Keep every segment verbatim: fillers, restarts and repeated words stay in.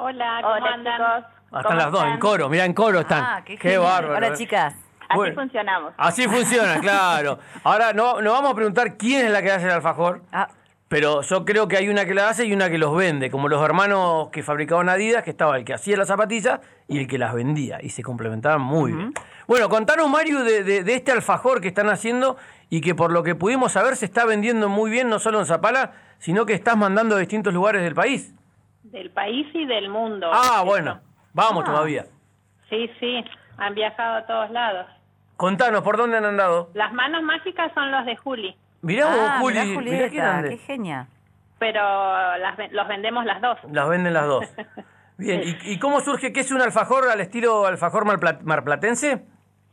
Hola, ¿cómo Hola, andan? chicos. Hasta ¿Cómo las dos, están? en coro, mirá, en coro están. Ah, qué, qué genial. bárbaro. Hola, ¿eh? chicas. Así Bueno, funcionamos. así funciona, claro. Ahora no, no vamos a preguntar quién es la que hace el alfajor, Ah, pero yo creo que hay una que la hace y una que los vende, como los hermanos que fabricaban Adidas, que estaba el que hacía las zapatillas y el que las vendía, y se complementaban muy bien. Bueno, contanos, Mario, de, de, de este alfajor que están haciendo y que por lo que pudimos saber se está vendiendo muy bien, no solo en Zapala, sino que estás mandando a distintos lugares del país. Del país y del mundo. Ah, Eso. bueno, vamos Ah. todavía. Sí, sí, han viajado a todos lados. Contanos, ¿por dónde han andado? Las manos mágicas son los de Juli, Mirá vos, ah, Juli, mirá, mirá Julieta, qué grande. qué genia. pero las, ven- los vendemos las dos. Las venden las dos. Bien, ¿y, y cómo surge? ¿Qué es un alfajor al estilo alfajor marpla- marplatense?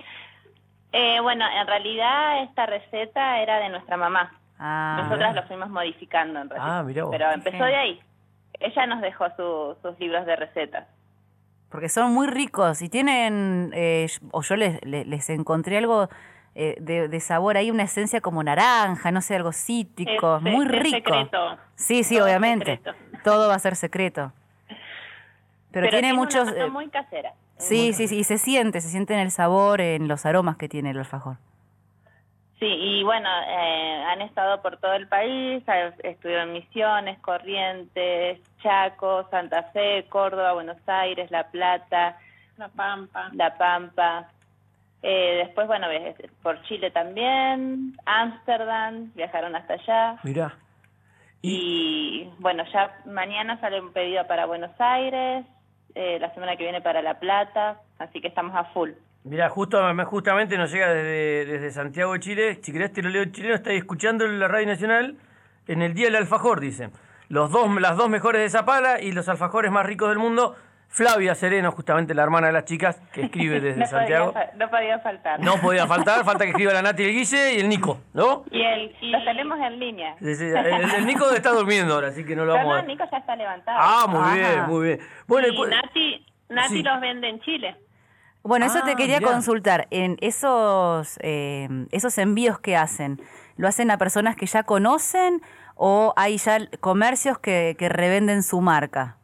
Eh, bueno, en realidad esta receta era de nuestra mamá. Ah, Nosotras mirá. lo fuimos modificando en realidad. Ah, mirá vos. Pero Qué empezó genio. de ahí. Ella nos dejó su- sus libros de recetas. porque son muy ricos y tienen, eh, o yo les, les, les encontré algo eh, de, de sabor ahí, una esencia como naranja, no sé, algo cítrico, Es- muy es rico. secreto. Sí, sí, Todo es obviamente. secreto. Todo va a ser secreto. Pero, tiene una muchos... sazón eh, muy casera. sí, sí, sí, y se siente, se siente en el sabor, en los aromas que tiene el alfajor. Sí, y bueno, eh, han estado por todo el país, ha- estuvieron en Misiones, Corrientes, Chaco, Santa Fe, Córdoba, Buenos Aires, La Plata, La Pampa. La Pampa. Eh, después, bueno, ves- por Chile también, Ámsterdam, viajaron hasta allá. Mirá. Y, Y bueno, ya mañana sale un pedido para Buenos Aires, eh, la semana que viene para La Plata, así que estamos a full. mirá, justo, justamente nos llega desde, desde Santiago de Chile. Si querés te lo leo en chileno, estáis escuchando en la Radio Nacional en el Día del Alfajor, dicen. Los dos, las dos mejores de Zapala y los alfajores más ricos del mundo. Flavia Sereno, justamente la hermana de las chicas, que escribe desde no, Santiago. podía, fa- no podía faltar. No podía faltar, falta que escriba la Nati, el Guille y el Nico, ¿no? Y el, los tenemos en línea. Sí, sí, El, el Nico está durmiendo ahora, así que no lo No, vamos no, a... Nico ya está levantado. Ah, muy Ajá. bien, muy bien. Bueno, y pues- Nati, Nati sí. los vende en Chile. Bueno, eso Ah, te quería mirá. consultar. En esos, eh, esos envíos que hacen, ¿lo hacen a personas que ya conocen o hay ya comercios que, que revenden su marca?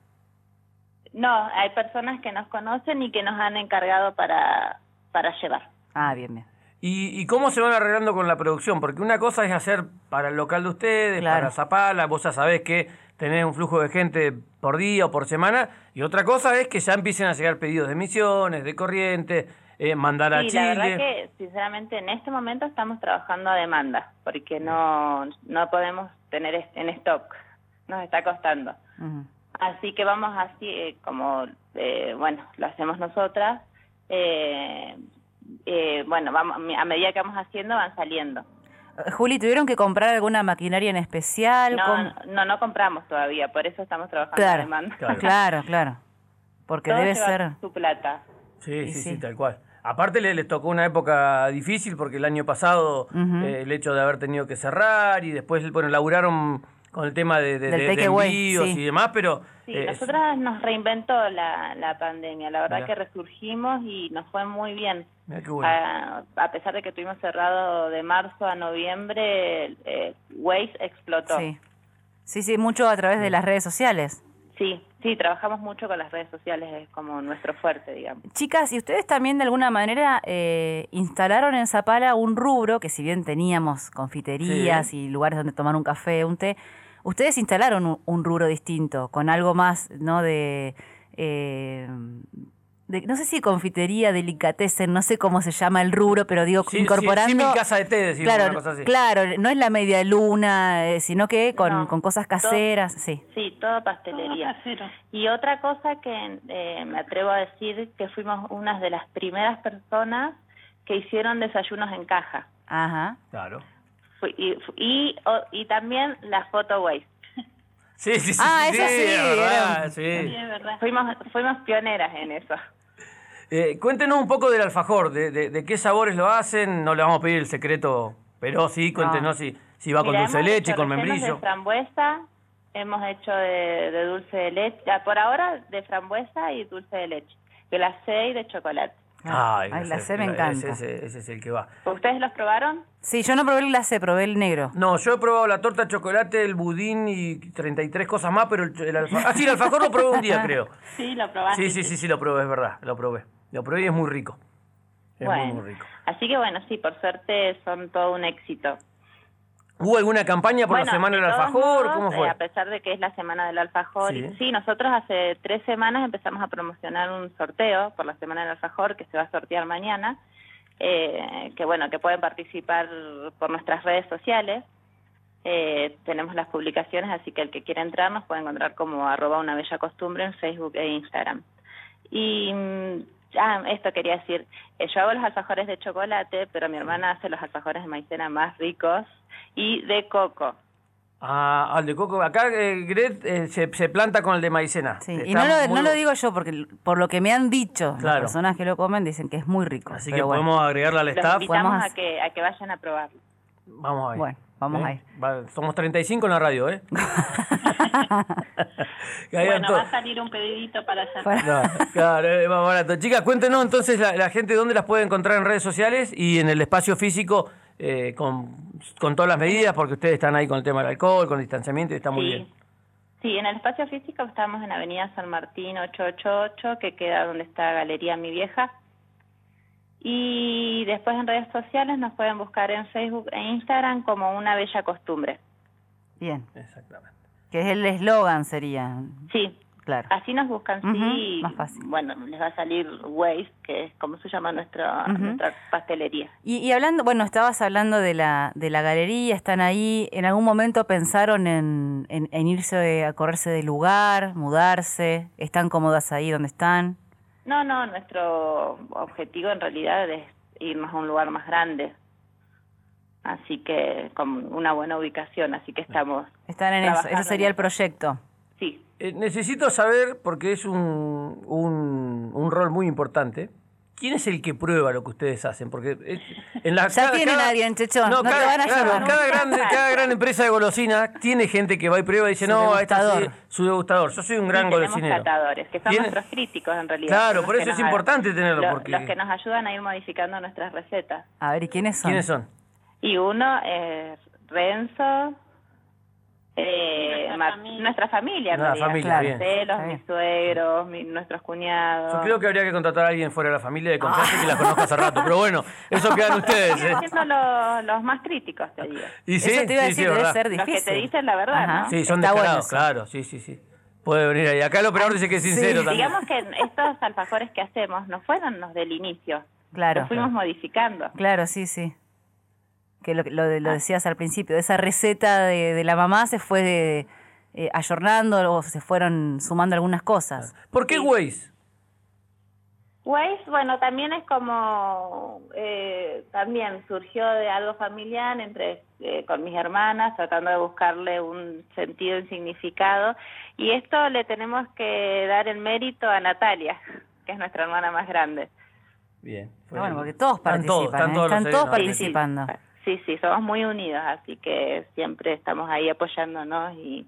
No, hay personas que nos conocen y que nos han encargado para, para llevar. Ah, bien, bien. ¿Y, ¿Y cómo se van arreglando con la producción? Porque una cosa es hacer para el local de ustedes, Claro. para Zapala, vos ya sabés que tenés un flujo de gente por día o por semana, y otra cosa es que ya empiecen a llegar pedidos de Misiones, de Corrientes, eh, mandar a Sí, Chile. la verdad que sinceramente en este momento estamos trabajando a demanda, porque no, no podemos tener est- en stock, nos está costando. Ujú. Así que vamos así, eh, como, eh, bueno, lo hacemos nosotras, eh, eh, bueno, vamos, a medida que vamos haciendo van saliendo. Eh, Juli, ¿tuvieron que comprar alguna maquinaria en especial? No, ¿Cómo? no, no compramos todavía, por eso estamos trabajando a Claro, demanda. Claro. claro, claro. Porque Todo debe lleva ser... su plata. Sí, Y sí, sí, sí. tal cual. Aparte le- les tocó una época difícil porque el año pasado Ujú. eh, el hecho de haber tenido que cerrar y después, bueno, laburaron con el tema de, de, Del de- de takeaway, envíos sí. y demás, pero... Sí, eh, nosotras nos reinventó la, la pandemia, la verdad Mirá. que resurgimos y nos fue muy bien. mirá qué bueno. A, a pesar de que tuvimos cerrado de marzo a noviembre, eh, Waze explotó. Sí. sí, sí, mucho a través de las redes sociales. sí, sí, trabajamos mucho con las redes sociales, es como nuestro fuerte, digamos. Chicas, ¿y ustedes también de alguna manera eh, instalaron en Zapala un rubro, que si bien teníamos confiterías Sí. y lugares donde tomar un café, un té, ustedes instalaron un, un rubro distinto, con algo más, ¿no? De, eh, de, no sé si confitería, delicatessen, no sé cómo se llama el rubro, pero digo, Sí, incorporando... sí, sí, mi casa de té, decimos, claro, una cosa así. claro, no es la media luna, eh, sino que con, No, con cosas todo- caseras, sí. Sí, todo pastelería. Todo casero. Y otra cosa que eh, me atrevo a decir que fuimos unas de las primeras personas que hicieron desayunos en caja. Ajá. Claro. Fui- Y, y, o- y también las photo waste. Sí, sí, sí. Ah, sí, eso sí, es verdad, era- Sí, sí. es verdad. Fuimos, fuimos pioneras en eso. Eh, cuéntenos un poco del alfajor, de, de, de qué sabores lo hacen. No le vamos a pedir el secreto, pero sí, cuéntenos si, si va con Mira, dulce de hemos leche, hecho con rellenos membrillo. de frambuesa, hemos hecho de, de dulce de leche, ah, por ahora de frambuesa y dulce de leche, glacé y de chocolate. Ay, Ay, ese- glacé me ese- encanta. Ese, ese es el que va. ¿Ustedes los probaron? Sí, yo no probé el glacé, probé el negro. No, yo he probado la torta de chocolate, el budín y treinta y tres cosas más, pero el, el alfajor... Ah, sí, el alfajor lo probé un día, creo. Sí, lo probaste. Sí, sí, sí, sí, lo probé, es verdad, lo probé. Lo probé y es muy rico. Es bueno, muy, muy rico. así que bueno, sí, por suerte son todo un éxito. ¿Hubo alguna campaña por Bueno, la semana de del todos alfajor? modos, ¿Cómo eh, fue? a pesar de que es la semana del alfajor, Sí. y, sí, nosotros hace tres semanas empezamos a promocionar un sorteo por la semana del alfajor que se va a sortear mañana, eh, que bueno, que pueden participar por nuestras redes sociales. Eh, tenemos las publicaciones, así que el que quiera entrar nos puede encontrar como arroba una bella costumbre en Facebook e Instagram. Y mm, ah, esto quería decir, eh, yo hago los alfajores de chocolate, pero mi hermana hace los alfajores de maicena más ricos y de coco. Ah, al de coco. Acá eh, Gret eh, se, se planta con el de maicena. Sí, Está y no lo, muy- no lo digo yo, porque por lo que me han dicho Claro. las personas que lo comen, dicen que es muy rico. Así pero que bueno. podemos agregarle al Los staff. invitamos Podemos a hacer- que, a que vayan a probarlo. Vamos a ver. Bueno, vamos a ir. Va- somos treinta y cinco en la radio, ¿eh? Que hayan Bueno, to- va a salir un pedidito para allá. Para- No, claro, es más barato. Chicas, cuéntenos entonces la, la gente dónde las puede encontrar en redes sociales y en el espacio físico eh, con, con todas las medidas, porque ustedes están ahí con el tema del alcohol, con el distanciamiento y está muy Sí. bien. Sí, en el espacio físico estamos en Avenida San Martín ochocientos ochenta y ocho, que queda donde está Galería Mi Vieja. Y después en redes sociales nos pueden buscar en Facebook e Instagram como Una Bella Costumbre. Bien, Exactamente. que es el eslogan sería, Sí, claro. así nos buscan, Ujú, sí. y, más fácil. Bueno, les va a salir Waze, que es como se llama nuestra, Ujú. nuestra pastelería. Y, y hablando, bueno, estabas hablando de la, de la galería, están ahí, ¿en algún momento pensaron en, en, en irse a correrse de lugar, mudarse? ¿Están cómodas ahí donde están? No, no, nuestro objetivo en realidad es irnos a un lugar más grande. Así que con una buena ubicación, así que estamos, Están en eso, Trabajando ese sería en el proyecto. sí. Eh, necesito saber, porque es un, un, un rol muy importante, ¿quién es el que prueba lo que ustedes hacen? Porque es- en la, Ya tienen a alguien, Chechón, no te cada, van a claro, llevar. cada, gran, cada gran empresa de golosina tiene gente que va y prueba y dice, Su no, esta sí, degustador. su degustador. Yo soy un Sí, gran tenemos golosinero. catadores, que son ¿Tiene? nuestros críticos en realidad. Claro, son los por que eso es nos- importante tenerlo, lo- porque- Los que nos ayudan a ir modificando nuestras recetas. A ver, ¿y quiénes son? ¿Quiénes son? Y uno es Renzo, eh, Nuestra Ma- familia. nuestra familia, en Ah, realidad. familia, Claro. bien. Marcelo, Está bien. mis suegros, mi- nuestros cuñados. Yo creo que habría que contratar a alguien fuera de la familia de confianza que la conozca hace rato, pero bueno, eso quedan ustedes. ¿eh? Siguen siendo los, los más críticos, te digo. Y sí, Eso te iba a sí, decir, sí, debe verdad. ser Los difícil. que te dicen la verdad, Ajá. ¿no? Sí, son Está bueno descarados, eso. claro, sí, sí, sí. Puede venir ahí. Acá el operador dice que es sincero también. Digamos que estos alfajores que hacemos no fueron los del inicio. Claro. Los fuimos modificando. Claro, sí, sí. Que lo, lo, de- lo decías al principio, esa receta de, de la mamá se fue de, eh, ayornando o se fueron sumando algunas cosas. ¿Por qué Waze? Waze, bueno, también es como, eh, también surgió de algo familiar entre eh, con mis hermanas, tratando de buscarle un sentido y significado. Y esto le tenemos que dar el mérito a Natalia, que es nuestra hermana más grande. Bien. Ah, bueno, porque todos Están todos, participan, están ¿eh? todos los Están todos seres, ¿no? participando. Sí, sí, somos muy unidos, así que siempre estamos ahí apoyándonos y,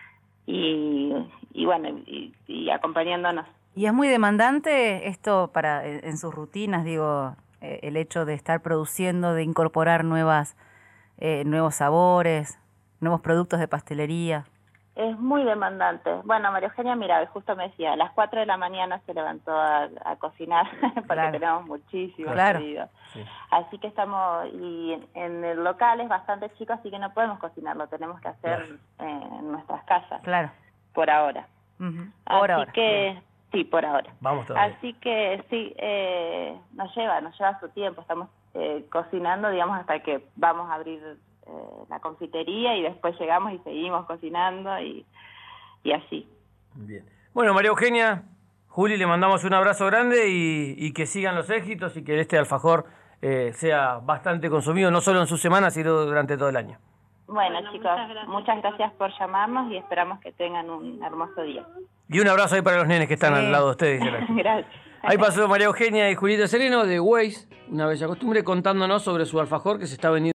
y, y bueno, y, y acompañándonos. Y es muy demandante esto para en en sus rutinas, digo, eh, el hecho de estar produciendo, de incorporar nuevas eh, nuevos sabores, nuevos productos de pastelería. Es muy demandante. Bueno, María Eugenia, mira, justo me decía, a las cuatro de la mañana se levantó a, a cocinar porque Claro. tenemos muchísimos Claro. pedidos. Sí. Así que estamos, y en, en el local es bastante chico, así que no podemos cocinar, lo tenemos que hacer eh, en nuestras casas, Claro. por ahora. Ujú. Por así ahora. que, sí, por ahora. Vamos todavía. Así que sí, eh, nos lleva, nos lleva su tiempo, estamos eh, cocinando, digamos, hasta que vamos a abrir eh, la confitería y después llegamos y seguimos cocinando y, y así. Bien. Bueno, María Eugenia, Juli, le mandamos un abrazo grande y, y que sigan los éxitos y que este alfajor eh, sea bastante consumido, no solo en su semana, sino durante todo el año. Bueno, Bueno, chicos, muchas gracias, muchas chicos. gracias por llamarnos y esperamos que tengan un hermoso día. Y un abrazo ahí para los nenes que están Sí. al lado de ustedes. Gerardo. Gracias. Ahí pasó María Eugenia y Julita Sereno de Waze, una bella costumbre, contándonos sobre su alfajor que se está vendiendo.